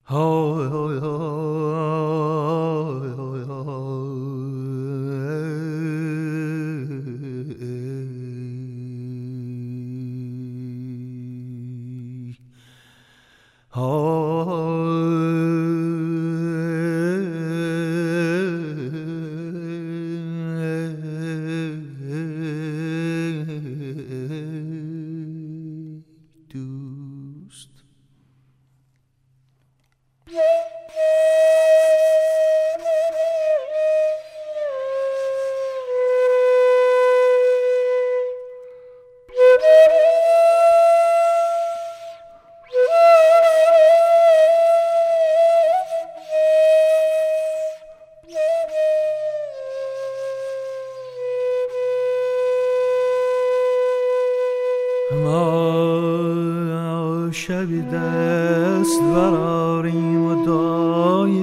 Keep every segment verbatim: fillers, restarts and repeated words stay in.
ما شبی دست براریم و دعایی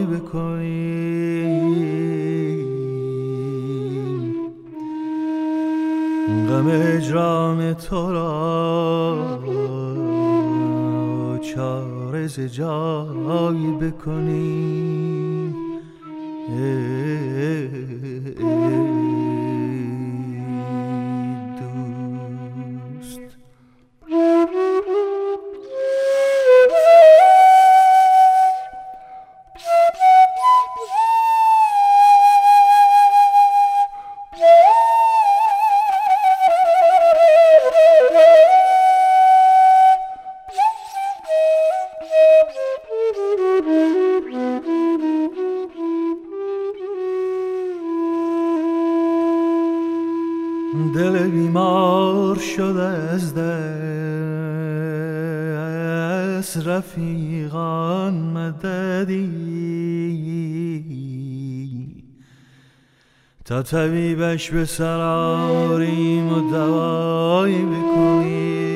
بکنیم، غم اجرام تو را چاره ز جایی بکنیم. دل بیمار شده از دست رفیقان مددی، تا طبیبش به سر آریم و دوایی بکنیم.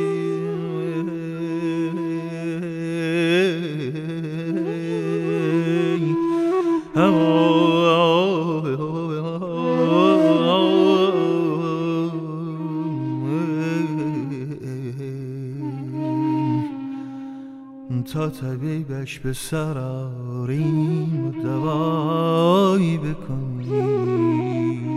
تا طبیبش به سر آریم و دوایی بکنیم.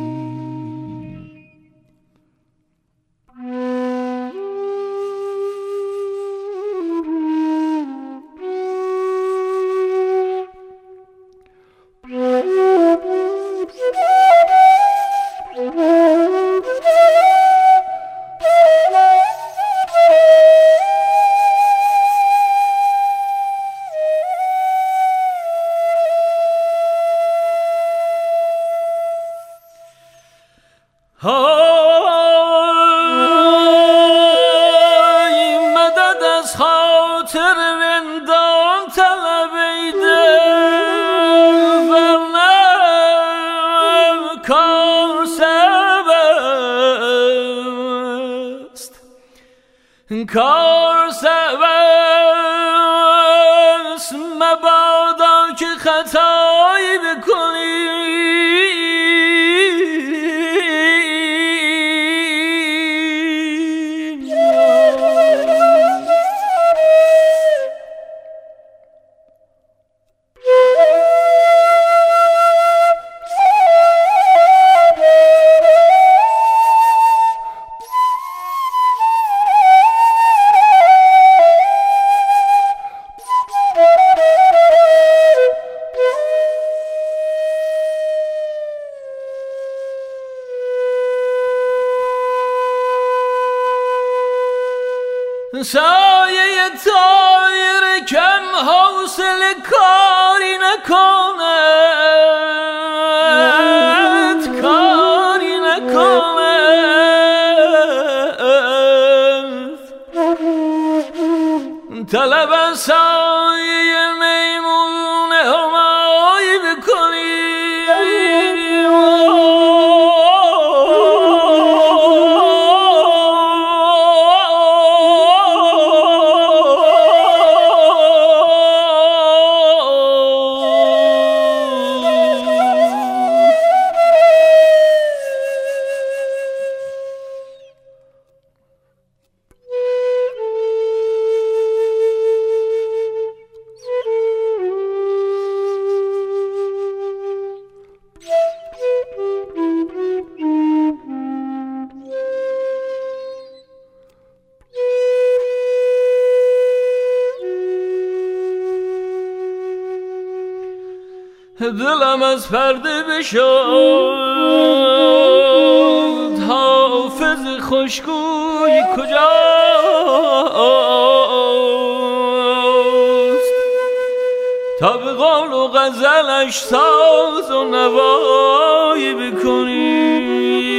های مدد از خاطر رندان طلبیده، ورنه کار سب است، کار سب است، مبادا که خطایی بکنی. سایه طایر کم حوصله کاری نکند، کاری نکند. طلب از سایه میمون همایی بکنی. دلم از پرده بشد. حافظ خوشگوی کجاست تا به قول و غزلش ساز و نوایی بکنی؟